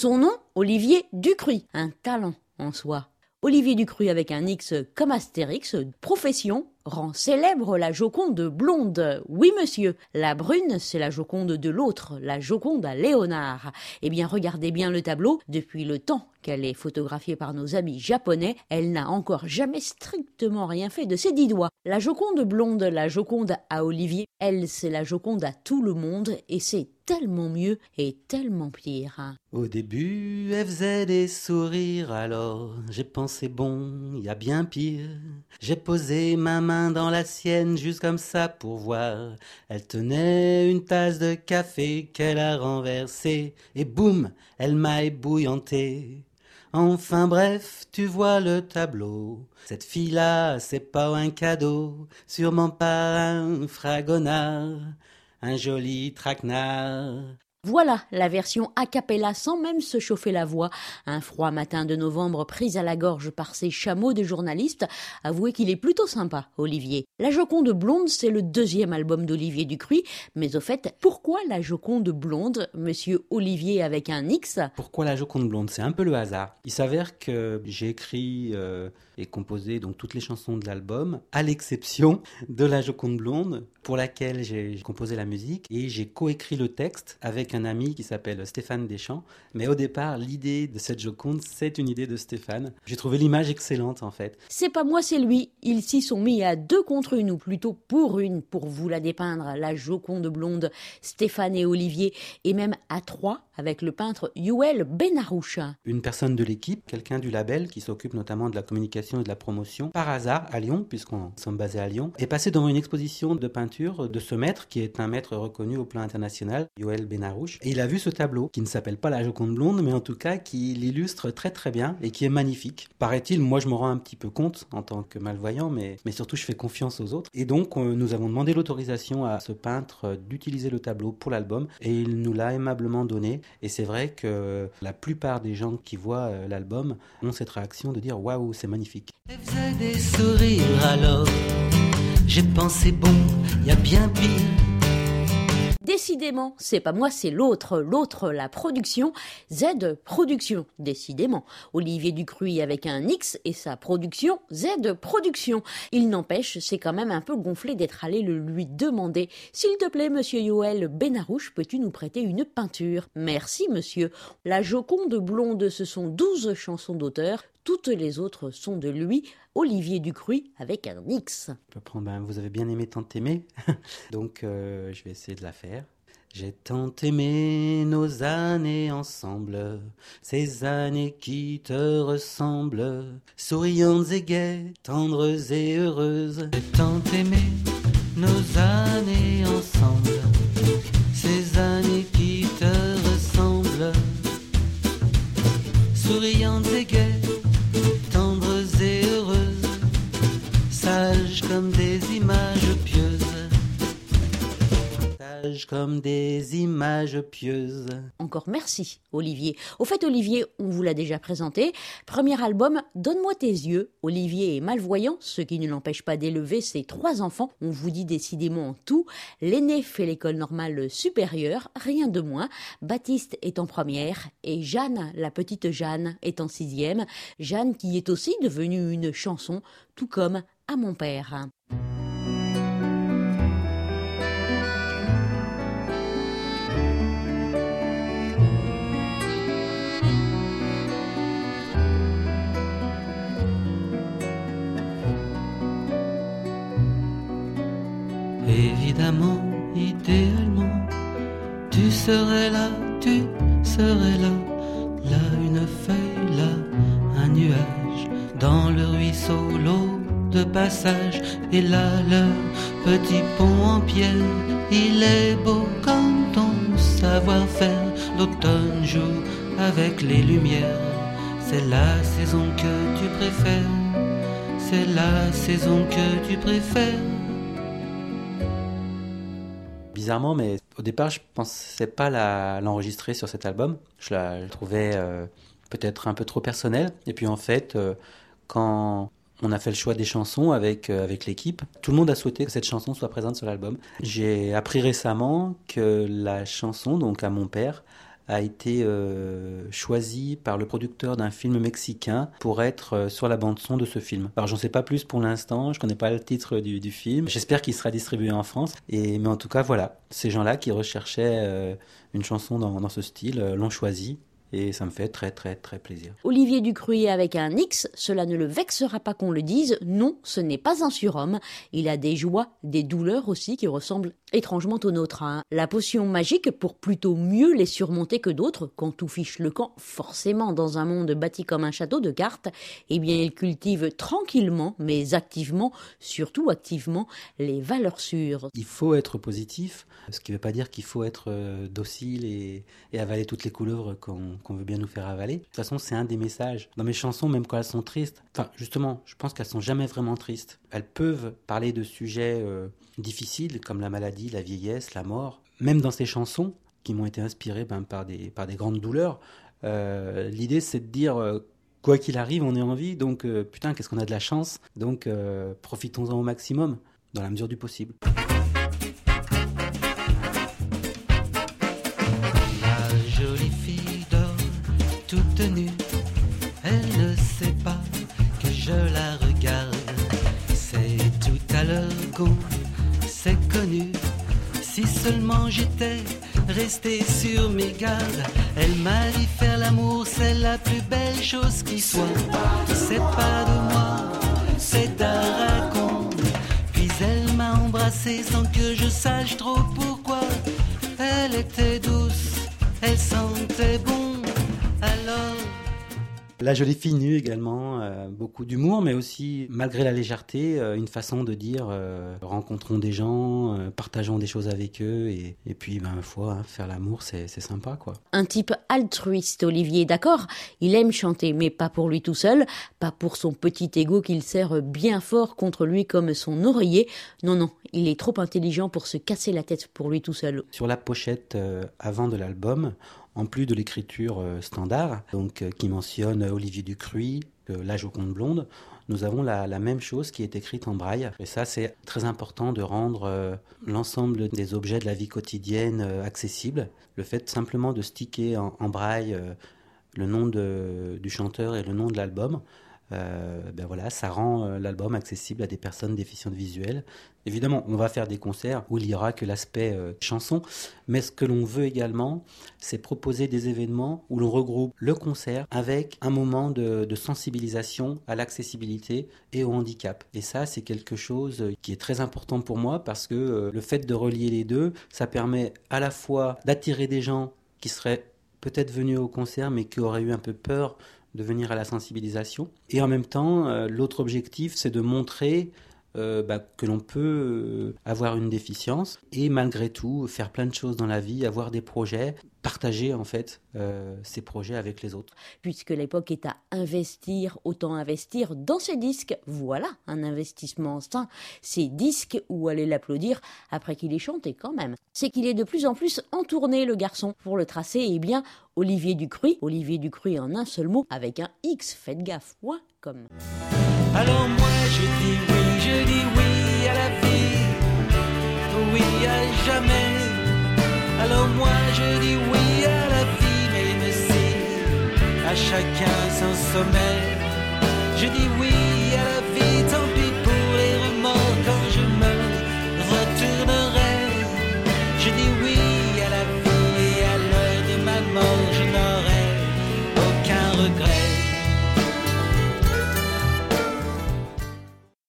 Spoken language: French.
Son nom, Olivier Ducruy, un talent en soi. Olivier Ducruy avec un X comme Astérix, profession, rend célèbre la Joconde blonde. Oui monsieur, la brune c'est la Joconde de l'autre, la Joconde à Léonard. Eh bien regardez bien le tableau, depuis le temps qu'elle est photographiée par nos amis japonais, elle n'a encore jamais strictement rien fait de ses 10 doigts. La Joconde blonde, la Joconde à Olivier, elle c'est la Joconde à tout le monde et c'est tellement mieux et tellement pire. Au début, elle faisait des sourires, alors j'ai pensé bon, y a bien pire. J'ai posé ma main dans la sienne, juste comme ça pour voir. Elle tenait une tasse de café qu'elle a renversée, et boum, elle m'a ébouillanté. Enfin bref, tu vois le tableau. Cette fille-là, c'est pas un cadeau, sûrement pas un fragonard, un joli traquenard. Voilà la version a cappella sans même se chauffer la voix. Un froid matin de novembre pris à la gorge par ces chameaux de journalistes. Avouez qu'il est plutôt sympa, Olivier. La Joconde blonde, c'est le 2e album d'Olivier Ducruy. Mais au fait, pourquoi la Joconde blonde, monsieur Olivier avec un X? Pourquoi la Joconde blonde? C'est un peu le hasard. Il s'avère que j'ai écrit et composé donc toutes les chansons de l'album, à l'exception de la Joconde blonde, pour laquelle j'ai composé la musique, et j'ai coécrit le texte avec un ami qui s'appelle Stéphane Deschamps. Mais au départ, l'idée de cette Joconde, c'est une idée de Stéphane. J'ai trouvé l'image excellente en fait. C'est pas moi, c'est lui. Ils s'y sont mis à 2 contre 1, ou plutôt pour une, pour vous la dépeindre, la Joconde blonde, Stéphane et Olivier, et même à 3 avec le peintre Yoël Benarouche. Une personne de l'équipe, quelqu'un du label qui s'occupe notamment de la communication et de la promotion, par hasard à Lyon, puisqu'on sommes basés à Lyon, est passé devant une exposition de peinture de ce maître, qui est un maître reconnu au plan international, Yoël Benarouche, et il a vu ce tableau, qui ne s'appelle pas la Joconde blonde, mais en tout cas qui l'illustre très très bien et qui est magnifique. Paraît-il, moi je m'en rends un petit peu compte en tant que malvoyant, mais surtout je fais confiance aux autres. Et donc nous avons demandé l'autorisation à ce peintre d'utiliser le tableau pour l'album, et il nous l'a aimablement donné. Et c'est vrai que la plupart des gens qui voient l'album ont cette réaction de dire « Waouh, c'est magnifique ». Elle faisait des sourires alors, j'ai pensé bon, y a bien pire. Décidément, c'est pas moi, c'est l'autre, la production, Z Production, décidément. Olivier Ducruy avec un X et sa production, Z Production. Il n'empêche, c'est quand même un peu gonflé d'être allé le lui demander. S'il te plaît, monsieur Yoël Benarouche, peux-tu nous prêter une peinture? Merci, monsieur. La Joconde blonde, ce sont 12 chansons d'auteur. Toutes les autres sont de lui, Olivier Ducruy avec un X. Je peux prendre, vous avez bien aimé Tant aimé, donc je vais essayer de la faire. J'ai tant aimé nos années ensemble, ces années qui te ressemblent, souriantes et gaies, tendres et heureuses. J'ai tant aimé nos années ensemble, ces années qui te ressemblent, souriantes et gaies, sages comme des images pieuses. Sages comme des images pieuses. Encore merci, Olivier. Au fait, Olivier, on vous l'a déjà présenté. Premier album, Donne-moi tes yeux. Olivier est malvoyant, ce qui ne l'empêche pas d'élever ses 3 enfants. On vous dit décidément en tout. L'aîné fait l'école normale supérieure, rien de moins. Baptiste est en première et Jeanne, la petite Jeanne, est en 6e. Jeanne qui est aussi devenue une chanson, tout comme à mon père. Évidemment, idéalement, tu serais là, là une feuille, là un nuage, dans le ruisseau, l'eau de passage, et là le petit pont en pierre, il est beau comme ton savoir-faire. L'automne joue avec les lumières, c'est la saison que tu préfères, c'est la saison que tu préfères. Bizarrement, mais au départ, je pensais pas l'enregistrer sur cet album. Je la trouvais peut-être un peu trop personnelle. Et puis en fait, quand on a fait le choix des chansons avec l'équipe, tout le monde a souhaité que cette chanson soit présente sur l'album. J'ai appris récemment que la chanson, donc à mon père, a été choisi par le producteur d'un film mexicain pour être sur la bande-son de ce film. Alors j'en sais pas plus pour l'instant, je connais pas le titre du film. J'espère qu'il sera distribué en France. Mais en tout cas, voilà, ces gens-là qui recherchaient une chanson dans ce style l'ont choisi. Et ça me fait très très très plaisir. Olivier Ducruy avec un X, cela ne le vexera pas qu'on le dise, non, ce n'est pas un surhomme. Il a des joies, des douleurs aussi qui ressemblent étrangement aux nôtres. La potion magique pour plutôt mieux les surmonter que d'autres, quand tout fiche le camp, forcément dans un monde bâti comme un château de cartes, eh bien il cultive tranquillement, mais activement, surtout activement, les valeurs sûres. Il faut être positif, ce qui ne veut pas dire qu'il faut être docile et avaler toutes les couleuvres qu'on veut bien nous faire avaler. De toute façon, c'est un des messages. Dans mes chansons, même quand elles sont tristes, enfin justement, je pense qu'elles sont jamais vraiment tristes. Elles peuvent parler de sujets difficiles comme la maladie, la vieillesse, la mort. Même dans ces chansons qui m'ont été inspirées par des grandes douleurs, l'idée c'est de dire quoi qu'il arrive, on est en vie, donc putain, qu'est-ce qu'on a de la chance, donc profitons-en au maximum, dans la mesure du possible. Toute nue, elle ne sait pas que je la regarde. C'est tout à l'heure qu'on s'est connu. Si seulement j'étais resté sur mes gardes. Elle m'a dit faire l'amour, c'est la plus belle chose qui soit. C'est pas de moi, c'est d'un raconte. Puis elle m'a embrassé sans que je sache trop pourquoi. Elle était douce, elle sentait bon. Alors... La jolie fille nue également, beaucoup d'humour, mais aussi, malgré la légèreté, une façon de dire rencontrons des gens, partageons des choses avec eux, et puis, faire l'amour, c'est sympa, quoi. Un type altruiste, Olivier, d'accord, il aime chanter, mais pas pour lui tout seul, pas pour son petit ego qu'il serre bien fort contre lui comme son oreiller. Non, il est trop intelligent pour se casser la tête pour lui tout seul. Sur la pochette avant de l'album, en plus de l'écriture standard, donc qui mentionne Olivier Ducruy, La Joconde blonde, nous avons la même chose qui est écrite en braille. Et ça, c'est très important de rendre l'ensemble des objets de la vie quotidienne accessibles. Le fait simplement de sticker en braille le nom du chanteur et le nom de l'album, ça rend l'album accessible à des personnes déficientes visuelles. Évidemment, on va faire des concerts où il n'y aura que l'aspect chanson, mais ce que l'on veut également, c'est proposer des événements où l'on regroupe le concert avec un moment de sensibilisation à l'accessibilité et au handicap. Et ça, c'est quelque chose qui est très important pour moi parce que le fait de relier les deux, ça permet à la fois d'attirer des gens qui seraient peut-être venus au concert mais qui auraient eu un peu peur de venir à la sensibilisation. Et en même temps, l'autre objectif, c'est de montrer que l'on peut avoir une déficience et malgré tout faire plein de choses dans la vie, avoir des projets, partager en fait ces projets avec les autres. Puisque l'époque est à investir, autant investir dans ces disques. Voilà un investissement sain. Ces disques où aller l'applaudir après qu'il ait chanté quand même. C'est qu'il est de plus en plus en tournée le garçon. Pour le tracer, eh bien, Olivier Ducruy en un seul mot avec un X, faites gaffe, comme. Alors moi je dis oui à la vie, oui à jamais. Alors moi je dis oui à la vie, mais si à chacun son sommeil. Je dis oui à la vie, tant pis pour les remords quand je me retournerai. Je dis oui à la vie et à l'heure de ma mort, je n'aurai aucun regret.